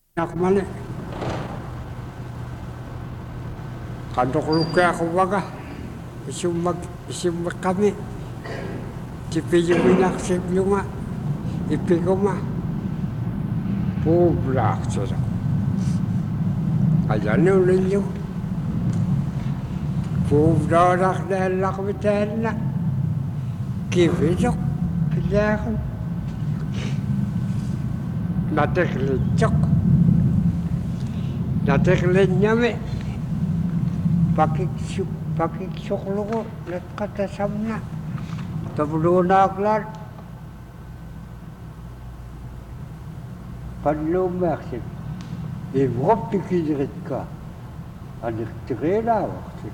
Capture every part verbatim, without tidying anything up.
Nak mali. Kandok luka ako baga. Isumag, isumag kami. Tipiyong inaksip nyo nga. Ipigo nga. Pubrak sila. Ayan yung ninyo. Pubrak dahil lakmitan na. Kibidok. Pilakon. Natiklitok. Natiklit niya may. Pakiksuk. Pakiksuklo ko. Nagkatasam na. Tabulunaklan. Panlumaksin. Iwap pikidirit ka. Anak tirela wakti.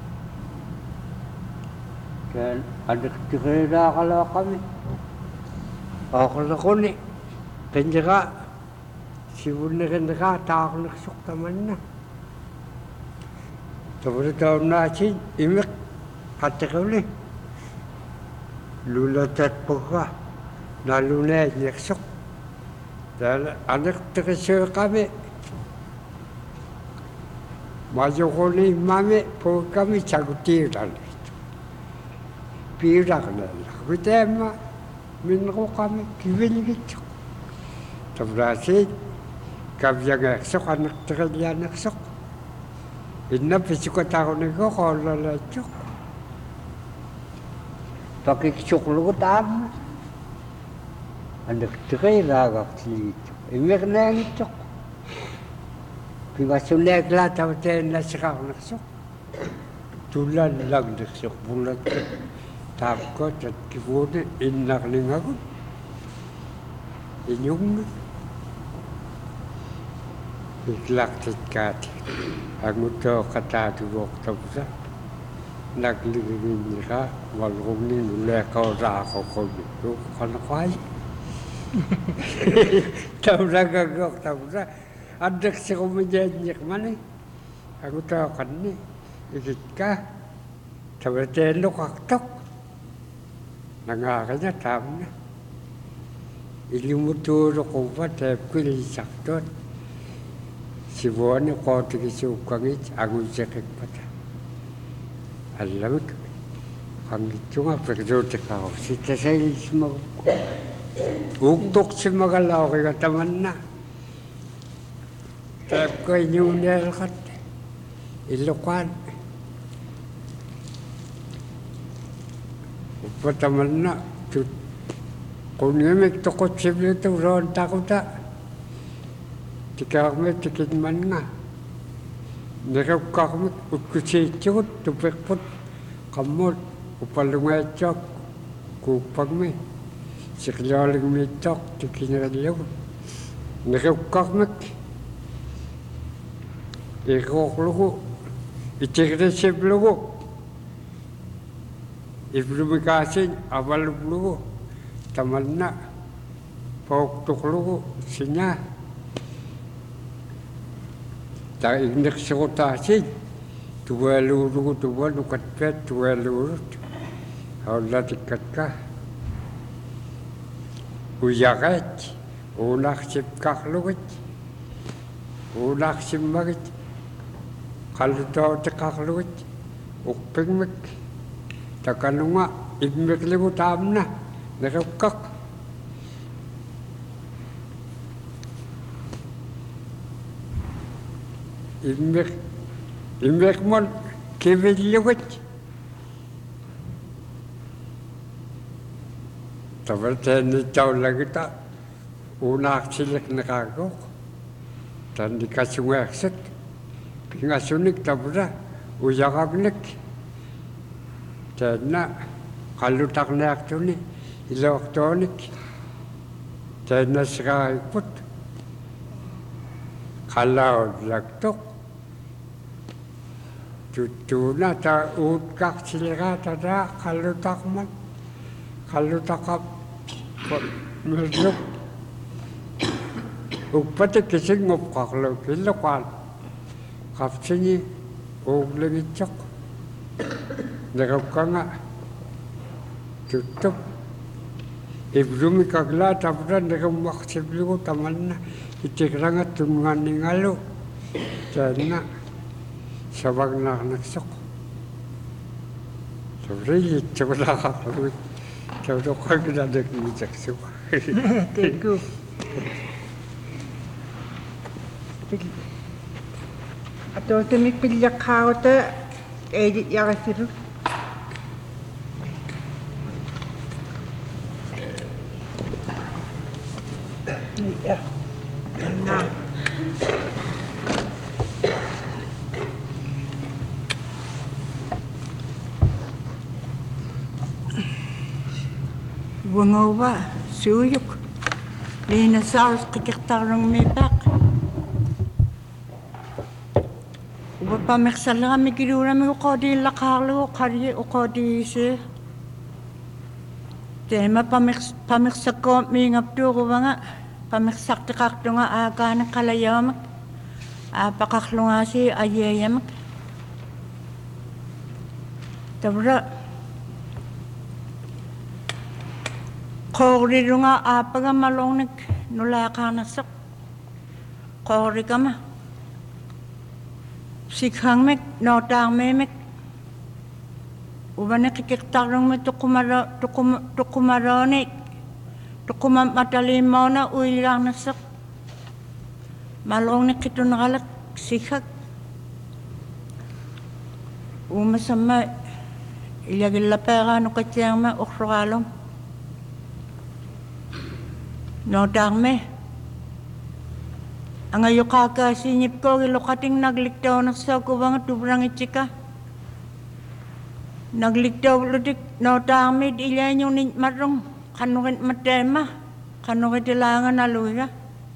Kaya anak tirela kala kami. Ako na ko ni. Kanya ka. Sibun na kanya ka. Tako naksuk naman na. Tapos ito natin. Imik. Kata ka ulit. Lulatat po ka. Nalunay naksuk. Dahil anak tirela kami. Maju ko ni mami po kami sagutiran. Pirak na lang. Bitema, minko kami kibiligit. Tabrasin, kami yang eksok, anak terkaya eksok. Ina pisukot ako niko, kalau lecok. Pakai kisuk lu tam. Anak terkaya agak selito. Imek na yang icok. Pingasulek lah tahu ten naskah naksuk. Tulan lang naksuk bulat. Tapko cat kibune innak lingaku. Inyong. Iklak tikat. Aku tahu kata tu waktu tu. Nak lingin nikah walau ni nulek kau rak kau kau itu kan kuai. Tahu rak kau tahu rak. Adak sa kumadyanyak man eh. Ako tawakan ni. Ikit ka. Tabatelo kaktok. Nangaka niya, tama na. Ilimuturo ko pa, tayo ko ilisaktot. Sibuan niya ko tigisukangit, angon siya kagpata. Alam ko. Kangit yung nga, pagdote ka ako. Sita sa ilis mo. Ugtok si magalaw kaya taman na. Tapi kau ini kat ilukan. Pertama nak tu kau ni mek toko cipli tu ron takut tak. Jika kami tiket mana, mereka kami ukusi cut tu pekput kamu upalungai cok kupang me sekalian me cok tikinya dia. Mereka kami Ikok lugu, itikresip lugu, ibrumikasin awal lugu, taman na, poktok lugu, sinya, tak ingin sekutasin, dua lugu dua lukat pet dua lugu, Allah tikat kah, uyakat, unak sipkak lugut, unak simagit. Kalau tahu cekak luit, upeng mek, takkan nunga, imek lebu tamna, nekak. Imek, imek mon kebel luit. Tapi tadi tahu lagi tak, unak silek nekakok, dan dikasih wakset. Ngasunik tabra uyagagnik tena kalau tak nak tu ni elektronik tena serai put kalau laktok tutuna ta ut kak silga tada kalau tak man kalau tak merjuk upati kising ngop kalau kilokan kapsinya, oh lagi cok, Nakapka nga. Tutup. Ibrumi kagla tapra neka maksiblu tamanna itikranga tungan ningalo jana sabag nak naksok sabri cebla kalu cebla kagla dek ni jaksu Tengku. Atau tu ni pilih kau tu edit yang situ. Ya. Nah. Wangawa suyuk. Lina saus kikirtarang mepak. Uba pameksala mi kilura mi ukodi lakarlo ukadi ukodi se. Tema pameks pameksako mi ngapdo kubanga pameksak tikakdunga agana kalayamak. Apakaklunga si ayayamak. Tabra Kori runga apaga malongnik nula kanasak. Kori kama. Sikhang mek notang memek. Ubane kikiktarong me tukumaro tukum tukumarone tukuma matalimau na uilang nasak. Malongnik itu nagalak sikhak. Umasama ilagila pera no katyang ma ukralom. No dame. Ang ayo kaka sinip ko ilokating nagliktaw na sa kubang tubrang ichika. Nagliktaw ludik no dame ilan yung marong kanukin matema kanukin tilangan na luya.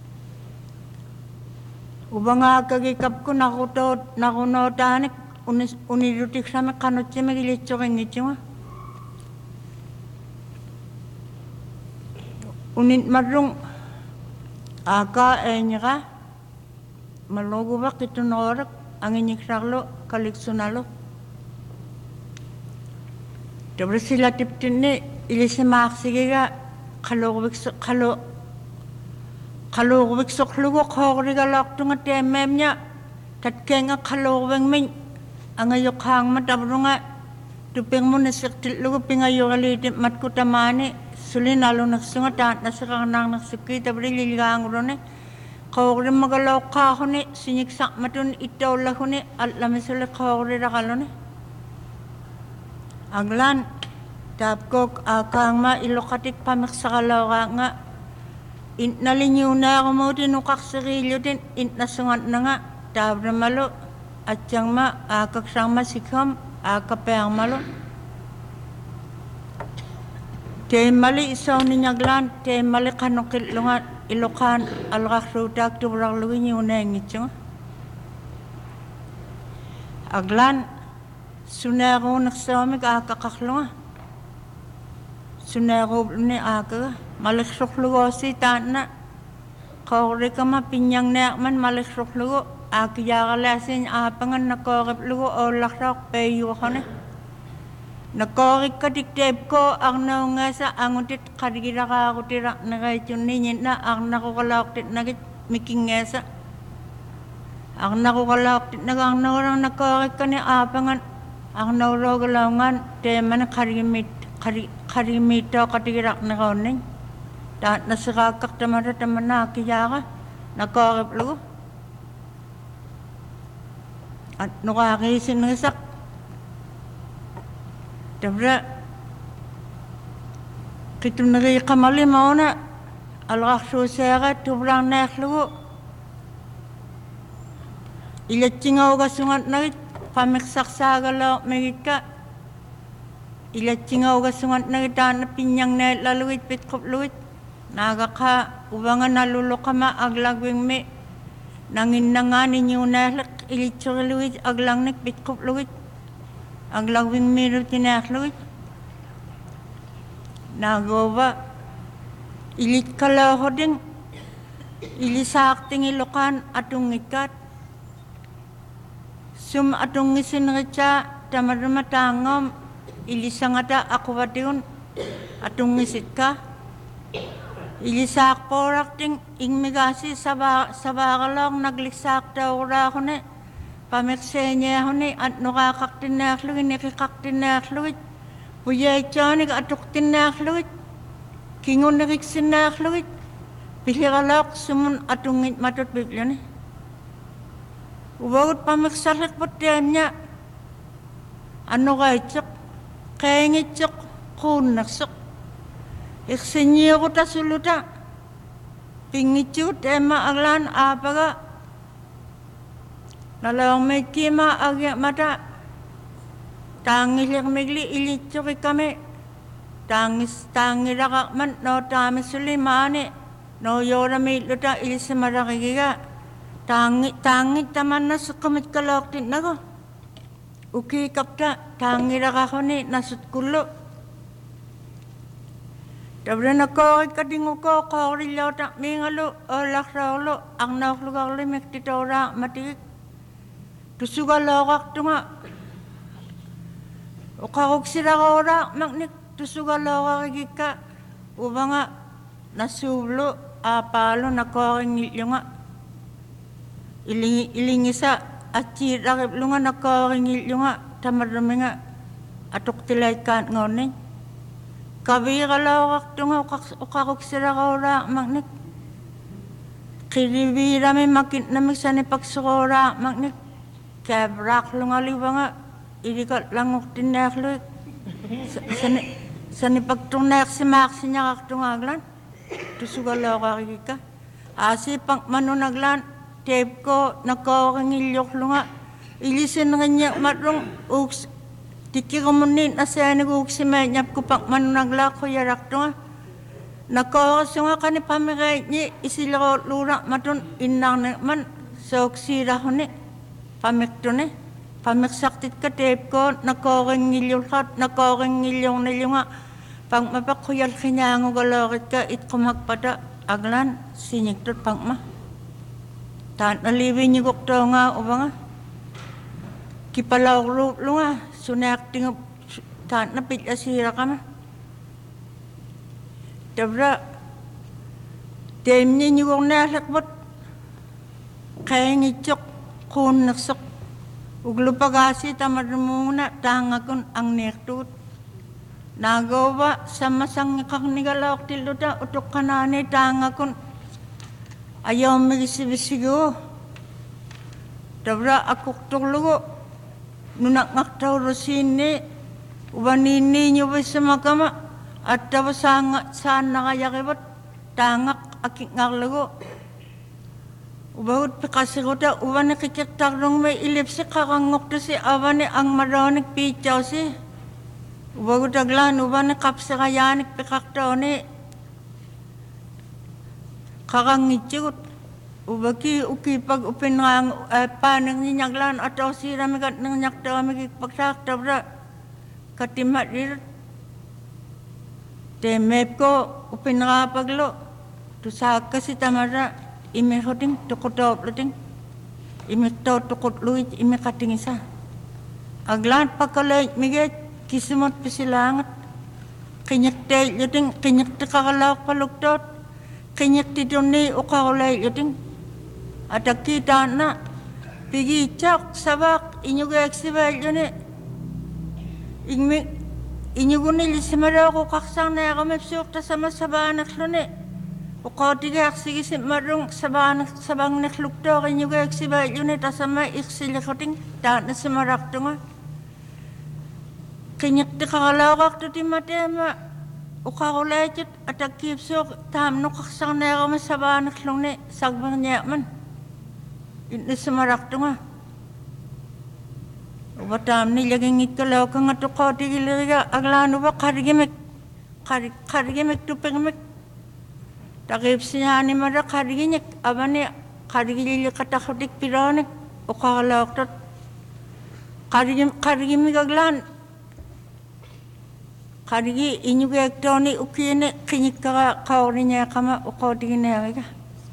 Ubang agagikap ko nakuto nakunotanik unis unirutik sa me kanutsi magilitso kang ichima. Unit marung aga enyaka malogo ba kito norak ang inyikraklo kaliksunalo. Dabra sila tiptin ni ilisi maksigiga kalogwik kalo kalogwik soklugo kogri galaktunga tememnya tatkenga kalogwing min ang ayokang matabrunga tupeng mo nasiktil lugo pingayo kalitit matkutamani Suli nalo nagsunga taat na sa kanang nagsukit abri liligang rone. Kawagri magalaw ka ako ni siniksak matun itaw lang ni at lamisuli kawagri rakalo ni. Aglan tapkok akang ma ilokatik pamiksakalaw ka nga. Int nalinyo na ako mo din ukak sarilyo din int nasungat na nga. Tabra malo at siyang ma akak siyang masikam akapayang malo. Te mali isaw ni nyaglan, te mali kanukil lungan ilokan alrakrutak tu berlaluin yung nengit yung. Aglan, sunero nagsawami ka akakaklunga. Sunero ni aga, maliksuklugo si tana. Kore ka mapinyang nekman maliksuklugo, akiyakalasin apangan nakoriplugo o lakrak peyo ka na. Nakorik ka diktep ko ang naungasa ang utit kadigila ka ako tirak na kahit yung ninyin na ang nakukalawak tit nagit mikingesa. Ang nakukalawak tit nag ang naurang nakorik ka ni apangan ang naurogalawangan tema na karimit karimito katigirak na kauning. Dahil nasakakak tamara taman na kiyaka nakorip lugo. At nukakisin ng isak. Dabra kita nagay kamali mo na alakso sega tubrang naklugo ilatsingaw ka sungat nagit pamiksaksaga megit ka ilatsingaw ka sungat nagit na pinyang na laluit pitkop luit naga ka ubangan nalulo ka ma aglagwing me nangin na nga ninyo nalak ilitsura luit aglang nik pitkop luit ang lawing miro tinakluit. Nagoba, ilit kalaho din, ilisakting ilokan atong ikat. Sum atong isinritsa, tamarama tangom, ilisangata ako patiun, atong isit ka. Ilisak porak ting ingmigasi saba sabagalong naglisak daw rahone pameksenye hone at nukakaktinakluit nikikaktinakluit buyay chanik atuktinakluit kingon nakiksinakluit piligalok sumun atungit matut biglone ubagut pameksalik potenya ano kaitsok kaingitsok kunaksok iksenye ko ta suluta pingicut ema aglan apaga nalang may kima agya mata tangis yak migli ilitsok kami tangis tangis rakak man no tami sulimane no yora mi luta ilisi marakiga tangi tangi taman na sukamit kalok tin nago uki kapta tangi rakak ni nasut kulo Dabra na ko kadingo ko kawri lota mingalo olak raulo ang naklugak limek titora matik tusuga lawak tunga ukakok sira ora magnik tusuga lawak gika ubanga nasublo apalo na ko ngilunga ilingi ilingisa aci rakip lunga na ko ngilunga tamarmenga atok tilay kan ngone Kabi kalau waktu ngau kakuk sira ora magnik kiribi rame makin namik sani paksora magnik kabrak lungali banga irikat langok tinak lu sani sani pagtunak si maksi nyakak tungaglan tusugalo kakika asi pang manunaglan tape ko nako kangilyok lunga ilisin nganya matrong uks Tiki komunin asya ni ko kusime nyap ko pang manunagla ko yarak tunga. Nako sunga kani pamigay ni isilo lura matun inang ne man sok sira hone pamik tune pamik saktit ka tape ko nako ngilyo hat nako ngilyo nilunga pang mapakuyal kinyango galokit ka it kumagpada aglan sinyik tut pang ma. Tan aliwi ni gok nga ubanga kipalaw lunga sunak ting tan na pit asira kama dabra temni nyugong nasak bot kaya ngicok kun naksok uglo pagasi tamadmuna tangakon ang nektut nagawa sama sang kang nigalok tiluta utok kanane tangakon ayaw magisibisigo dabra akuk tuklugo nunak ngaktaw rosini ubanini nyo sama kama at tapos sangat sana kaya kibot tangak akik ngaklago ubahut pikasi ko ta uban nakikiktak nung may ilipsi kakangok to si awan ang maronik pichaw si ubahut aglan uban nakapsa kayanik pikaktaw ni kakangitsikot ubaki uki pag upinang panang ninyaglan atau sira mikat nang nyakta mikik pagsak tabra katimat dir temep ko upinang paglo tu saka si tamara ime hoting tukotop luting ime to tukot luit ime kating isa aglan pakalay mikat kisimot pisilangat kinyak te luting kinyak te kakalak paluktot kinyak tidoni ukakulay luting ada kita na pigi cak sabak inyo ga eksibel yone ingmi inyo guni lisimara ko kaksang na kami psuk ta sama sabanak lone o ko tiga aksigi si marung sabanak sabang naklukto inyo ga eksibel yone ta sama iksili koting ta na simarak tunga kinyak ti kakalawak to ti matema o kakulajit at akipsuk tam no kaksang na kami sabanak lone sagbang niya man ini semarak tunga. Watam ni laging ikalaw kang atukau di giliga aglano ba karigimek kari karigimek tupengimek. Takip siya ni mara kariginek abane karigili katakodik pironek o kakalaw tot karigim karigimik aglan karigi inyo gaktoni ukine kinyik ka kaurinya kama o kaudigine ka.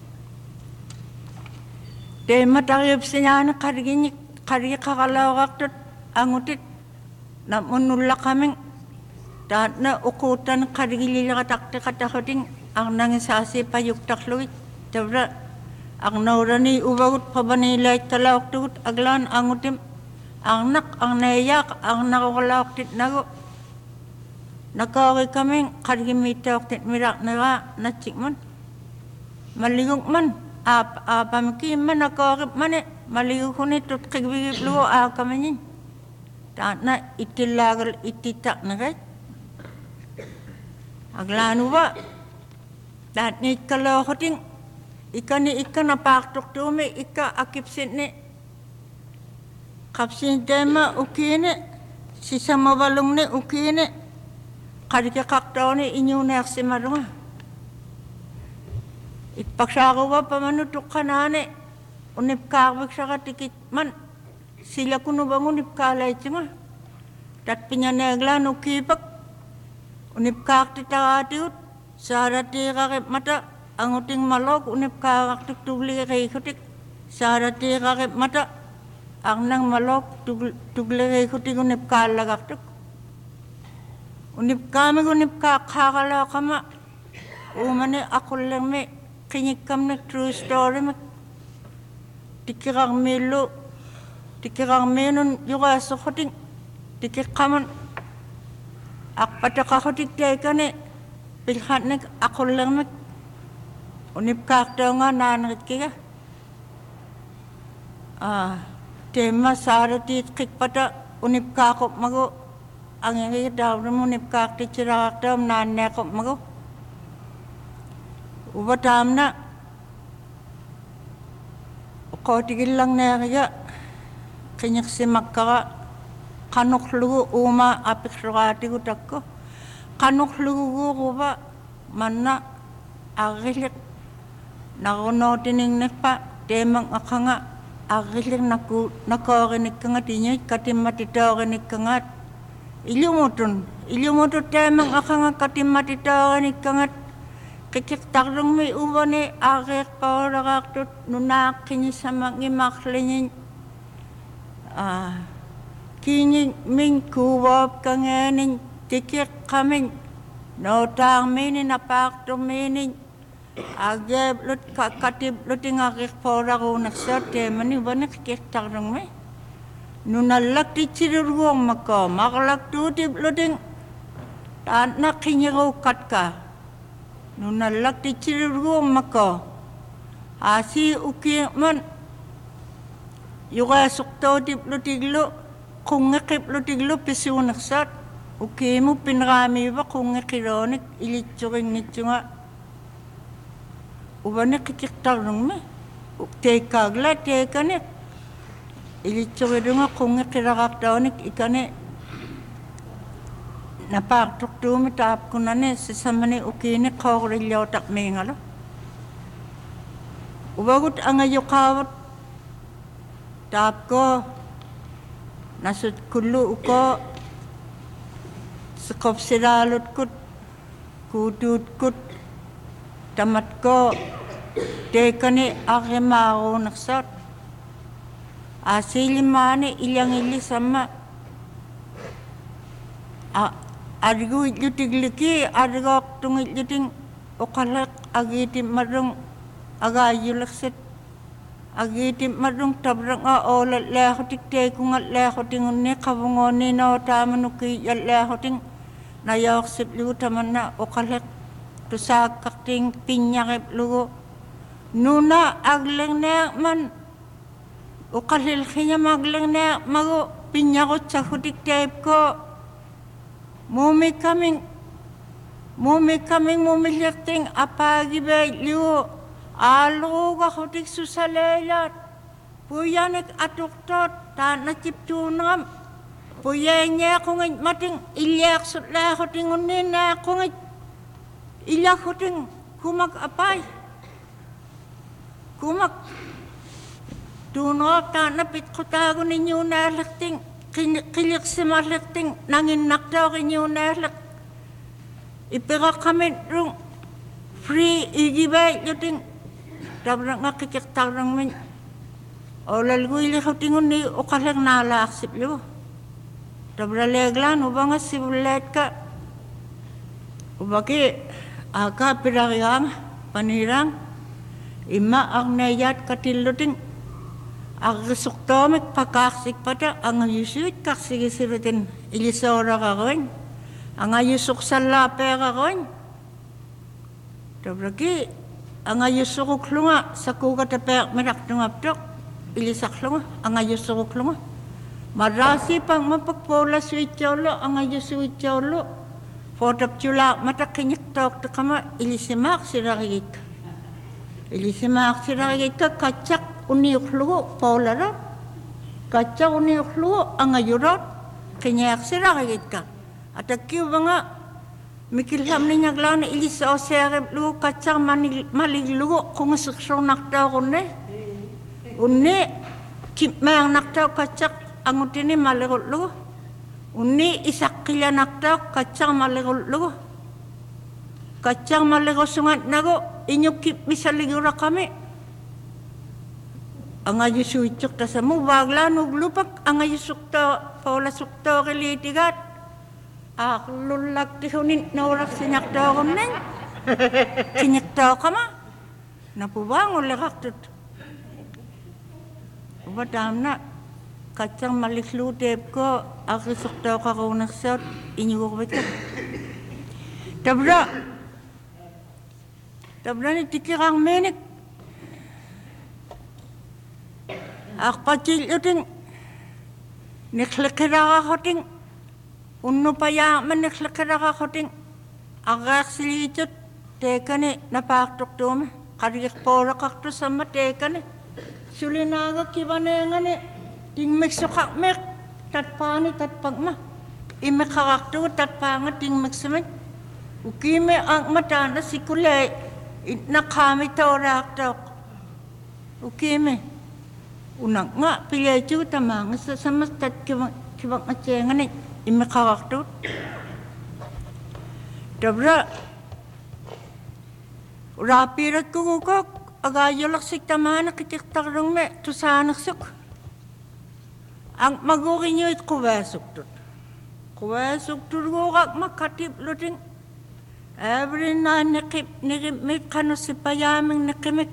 De matagip siya na karigin karigi kakalawak tot angutit na munula kaming dahil na ukutan karigili katakte katakoting ang nangisasi payuktakluit tabra ang naurani ubagut pabanilay talauktugut aglan angutim ang nak ang nayak ang nakakalauktit nago nakaway kaming kargimitauktit mirak naga natsikman maligong man ap apamki man nakawakip man maligong kunit tut kigbigip luo a kamanin ta na itilagal ititak nagay aglanu ba dat ni kalau hoting ikan ni ikan apa tok tu me ika akip sin ni kapsin tema ukine sisa mabalung ni ukine kadike kaktaw ni inyo na simarunga ipaksago ba pamanutok kanane unip kawik sa katikit man sila kuno bang unip kalay tsinga dat pinyanegla nukipak unip kaktita atiut sarati kakip mata ang uting malok unip kakaktik tugli kay kutik sarati kakip mata ang nang malok tugli kay kutik unip kalagaktik unip kami unip kakakala kama umani ako lang me kinikam na true story me tikirang milo tikirang menon yuka sa kutik tikikaman akpata kakutik teka ni pilhat na ako lang me unip kaktaw nga nanakit kaya ah tema sarati kikpata unip kakop mago ang yung daw na unip kakti chiraktaw nanakop mago ubatam na kotigil lang na kaya kinyak si magkaka kanuklugo uma apiksurati ko tako kanuklugo ko ba man na agilik nakunotining pa temang akanga agilik naku nakorinik ka nga tinya katim matitorinik ka nga ilumutun ilumutun temang akanga katim matitorinik ka nga kikik takrong may uwa ni agik paurakaktot nunakin sa mga imaklinin ah kini min kuwap ka nganin tikik kami no tang mini napakto mini agab lut katib luting akik pora ko naksate mani bana kikik takrong may nunalak ti chirurgong mako makalak tutib luting tan na kinyagaw katka nunalak ti chirurgong mako asi uki man yuka sukto tip lutiglo kung ngakip lutiglo pisiw naksat uki mo pinrami ba kung ngakironik ilitsuring nitsu nga ubane kikiktar nung me teka gla teka nik ilitsuring nga kung ngakirakaktaonik ikane napaktok tumi tap ko na ne sisamani uki ni kawrilyaw takme nga lo ubagut ang ayukawat tap ko nasud kulu uko sekop siralot kut kudut kut tamat ko teka ni akimao naksat asili mani ilang ili sama adigo itlutig-liki adigo tungit luting ukalak agitim marung agayulaksit agitim marung tabrang a olat lehotik tekung at lehoting unni kabungoni na otamanuki at lehoting nayaksip lugo taman na ukalak tusakakting pinyakip lugo nuna aglang na man ukalil kanya maglang na mago pinyakot sa hutik tep ko mumi kaming mumi kaming mumilyating apagi ba liu alo ga hutik susalayat puyanek atuktot ta natiptunam puyanya kung mating ilyak sutla huting unin na kung ilyak huting kumak apay kumak tunok ta napit ko tago ninyo na lakting kilik si malakting nangin nakdaw kinyo nalak ipira kami rung free igibay yuting dabrang nga kikiktarang min o lalgoy likaw tingon ni ukalang nalaksip liwo dabra leglan uba nga sibulet ka ubaki Aga pirariang panirang ima ang nayat katilutin agisuktomik pakaksik pada ang ayusuit kaksigisirutin ilisora karoin ang ayusuk sa lape karoin tabragi ang ayusuk lunga sa kugatapek merak tungaptok ilisak lunga ang ayusuk lunga marasi pang mapagpola suityolo ang ayusuityolo Fotop chula mata kinyak tok to kama ilisimak siragit. Ilisimak siragit ka kacak uniuklu paulara. Kacak uniuklu ang ayurot kinyak siragit ka. At akiw nga mikilham ni nyaglan ilisa o serep lu kacak maliglu kung suksong nakta kunne. Unni kipmayang nakta kacak angutini maliglu lu. Unni isakilya nakta kacang malegol kacang malegol sungat nago inyukip misaligura kami ang ayusuyuk ta samu bagla nuglupak ang ayusukta paula sukta kelitigat aklulak tihunin naurak sinyakta komnen sinyakta kama napubangol lekaktut ubadamna kacang maliklu dep ko aku sukta ka ko naksat inyo ko betul tabra tabra ni tikirang menik ak pacil uting neklekera ka hoting unno paya man neklekera ka hoting agak silicut tekane napaktok dome kadik pora kakto sama tekane sulinaga kibane ngane ting meksukak mek tat pani tat pagma ime karakter tat panga ting meksemen ukime ang matana sikule nakami torak tok ukime unang nga pileju tamang sa sama tat kibang kibang acengan ni ime karakter dabra rapirat ko ko agayolak siktamana kitiktak rong me tusanak suk ang magurin nyo it kuwesok tut. Kuwesok tut gugak makatip luting. Every na nikip nikip kano si payaming nikimik.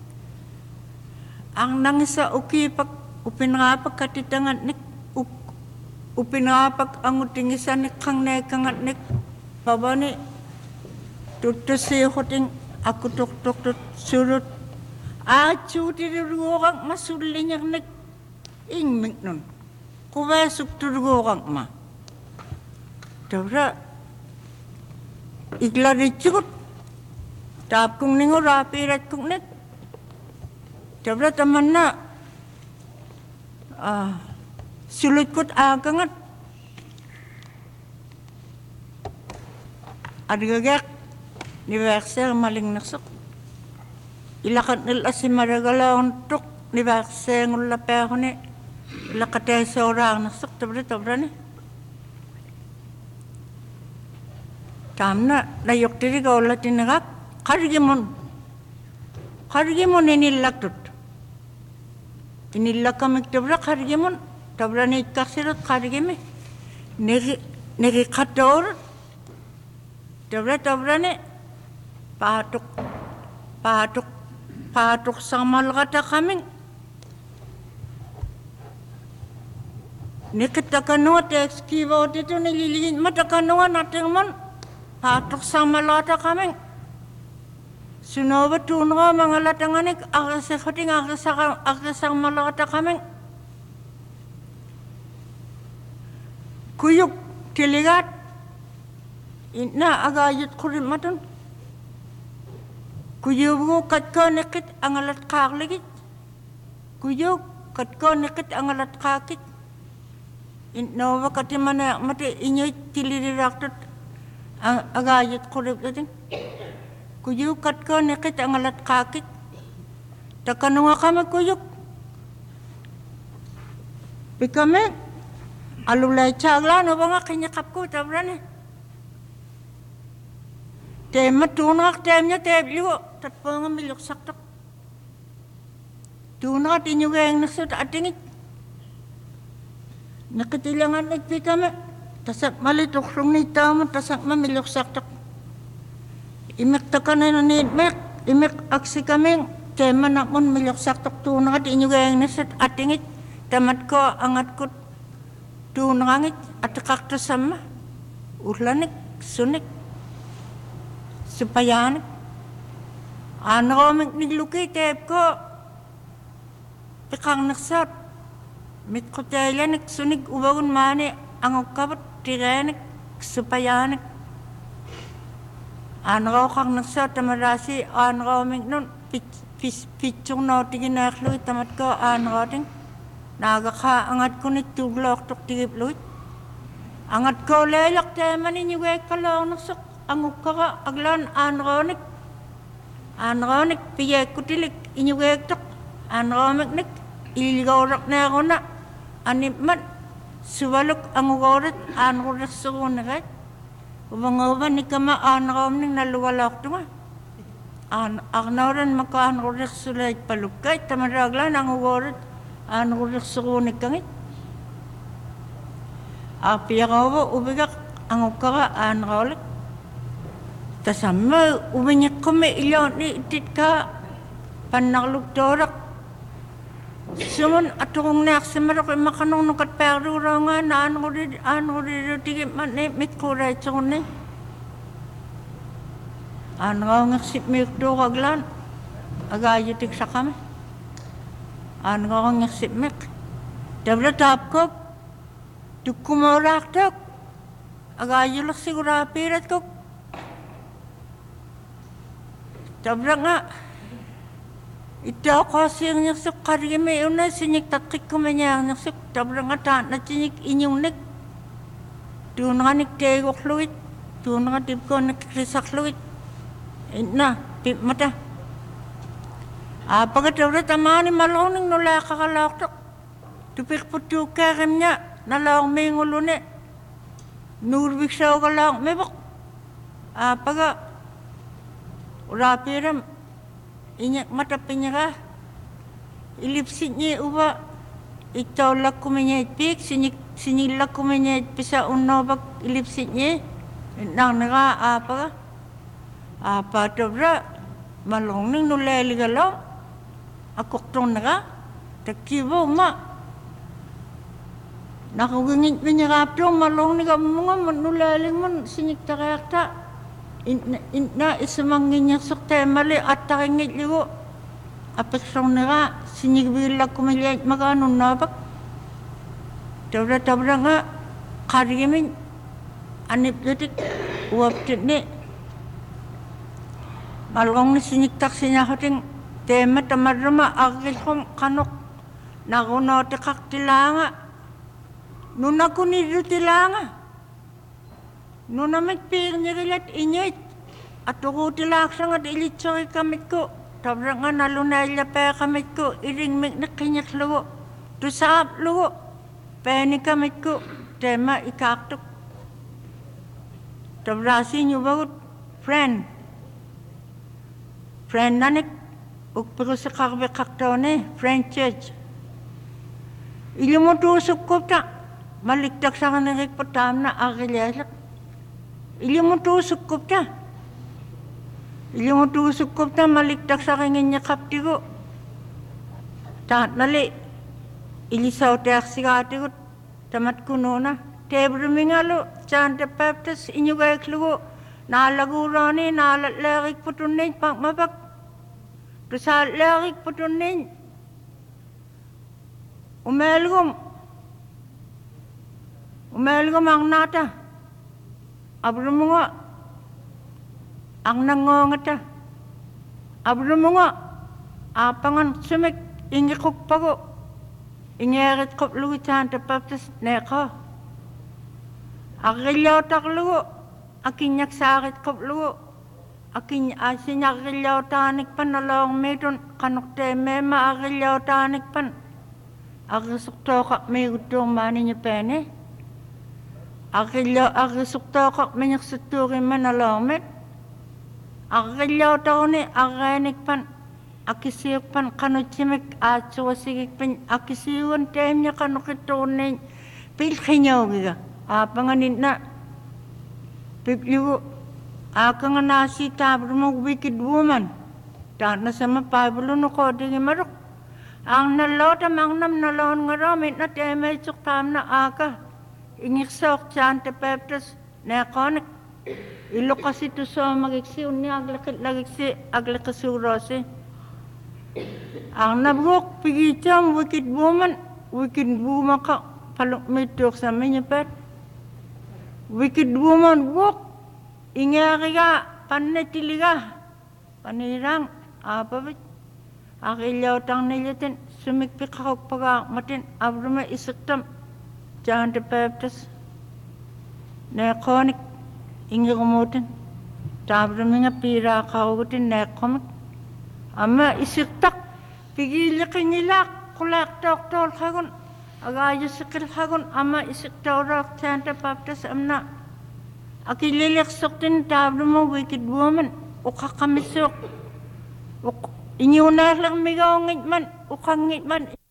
Ang nangisa ukipak upinapag katitangan nik upinapag ang utingisa nikang nekangat nik pabani tutusi hoting aku tuk tuk tut surut acu di gugak masulinya nik ingmik nun. Kuwesok turgurang ma. Dabra igla ricukut. Tap kung ningo rapirat kung net. Dabra taman na uh, sulit kot agangat. Adgagak ni Versel maling nasok. Ilakat nila si Maragala untuk ni Versel ngula peho ni lakatay sa orang nasok tabra tabra ni tamna layok tiri gawla tinagak kargimon kargimon inilak tut inilak kami tabra kargimon tabra ni kaksirat kargimi negi negi kator tabra tabra ni patok patok patok sama lakata kaming Nikita kanua teks kiwa itu nililin mata kanua nating man patok sama lata kaming sunawa tunwa mga latanganik akasa khating akasa akasa malata kaming kuyuk tiligat ina agayut kurim matun kuyubu katka nikit angalat kakligit kuyuk katka nikit angalat kakit Innawa kati mana mati inyo tiliriraktot agayat kurip dating. Kuyuk kat ko nekit ang alat kakit. Takanunga kami kuyuk. Pikame alulay chagla no ba nga kinyakap ko tabran eh. Tema tunak temnya tebliwo tatpa nga milok saktak. Tunak inyo gayang nasut atingit. Nakitilangan nagpikame, tasak malitok rong ni tamo, tasak mamilok saktak. Imek takanan ni mek imek aksi kaming tema nakon milyok saktok tunangat inyo gayang nasat atingit tamat ko angat ko tunangit at kakto sama ulanik sunik supayanik ano ko nigluki tep ko pikang naksat mit ko tayanik sunik ubagun mani ang ukabat tiranik supayanik ano ko kang naksat tamarasi ano ko nun pichong no tigin nakluit tamat ko ano ko ting nagaka angat ko nituglok tok tigip luit angat ko lelak tema ninyo gay kalong naksok ang ukaka aglan ano ko nik ano ko nik piyek ko tilik inyo gay tok ano ko nik iligorak na ako na anip man suwalok ang ugorat ano ko naksok na kay ubang-ubang ni kama ano ko ning naluwalok to nga an agnoran makaan ko nasulay palukay tamaraglan ang ugorat ano ko naksok na kangit api ako ubigak ang ukaka ano ko ulit tasama ubinyak ko may ilaw ni itit ka panaklugtorak sumun atong naksimaro ko makanong nukat pero nga na ano ko rin ano ko rin tigit man eh mit ko rin tsong ni ano ko ngaksip may do kaglan agayo tik sa kami ano ko ngaksip may dabla tap ko tukumorak tok agayo lang sigura pirat ko dabla nga ito ako siyang nyasok karime una sinik tatkik ko manyang nyasok tabra nga ta na sinik inyong nik doon nga nik tegok luit doon nga tip ko nakrisak luit na tip mata ah pagkatabra tamani maloning nula kakalak tok tupik putu karim niya nalawang may ngulo ni nurbik siya ko lang may bak ah pagka urapiram inyak mata penyerah ilipsit niya uba ito laku menyait pik sini sini laku menyait pisa unno bak ilipsit niya nang nera apa apa tabra malong ning nuleli galo akok tong nera takibo ma nakugingit menyerap tong malong ni kamunga nuleli man sinik tarakta na isamangin sok tayo mali at takingit ligo apeksong nera sinigbilag kumilyat magano nabak tabra-tabra nga karimin anip litik uwaptit ni malgong ni siniktak sinahoting tema tamarama agil kom kanok nakunote kaktilanga nuna kunido tilanga nuna magpir nirelat inyit at ugutilak sa nga ilitsori kamit ko tabra nga nalunayla pa kamit ko iring magnakinyak lugo tusap lugo peni kamit ko tema ikaktok tabra sinyo bagot friend friend nanik ukpiro sa kakbe kaktaw ni friend church ilimutusok ko ta maliktak sa kanang patam na akilyasak ilimutusok ko ta ilimutusok ko ta maliktak sa kanya kapti ko tahat nali ilisaw tayak sigati ko tamat kuno na tebro mingalo chanta peptas inyo gayak lugo nalagurani nalatlarik putunin pang mabak tusalatlarik putunin umelgom umelgom ang nata abro mo nga ang nangongata abro mo nga apangan sumik ingi kukpago ingerit koplugo chanta paptas neka akilyaw taklugo akinyak sakit koplugo akin asinyak akilyaw tanik pan nalong medon kanokte mema akilyaw tanik pan akisukto kak may utong mani niya pene akilyaw akisukto kak manyak suturi man nalong med akilyaw tao ni akinik pan akisiyok pan kanuchimik atsuwa sigik pan akisiyon tem niya kanokito ni pilkinyaw giga apanganin na pipligo Aka nga nasi tabro mo wicked woman. Ta na sa mapablo no ko dingi marok. Ang nalota mangnam nalon nga ramit na temay tsuk tam na aka. Ingik sok chan te peptas na konik. Ilo kasi to so magiksi uni aglakit lagiksi aglakasurosi. Ang nabuk pigitang wicked woman. Wicked woman ka palok mitok sa minyapet. Wicked woman walk. Inga kaya panatiliga. Panirang apa bit. Akilaw tang nilatin sumikpik ako pagak matin abrama isaktam. Jangan depeptas. Na konik inga kumutin. Tabrama nga pira kaugutin na komik. Ama isaktak. Pigila kanilak kulak doktor kagun. Agaya sakil kagun ama isaktaw rak tiyanta paptas amna. Akililik soktin tablo mo wicked woman. Uka kamisok. Inyunar lang migaw ngit man. Uka ngit man.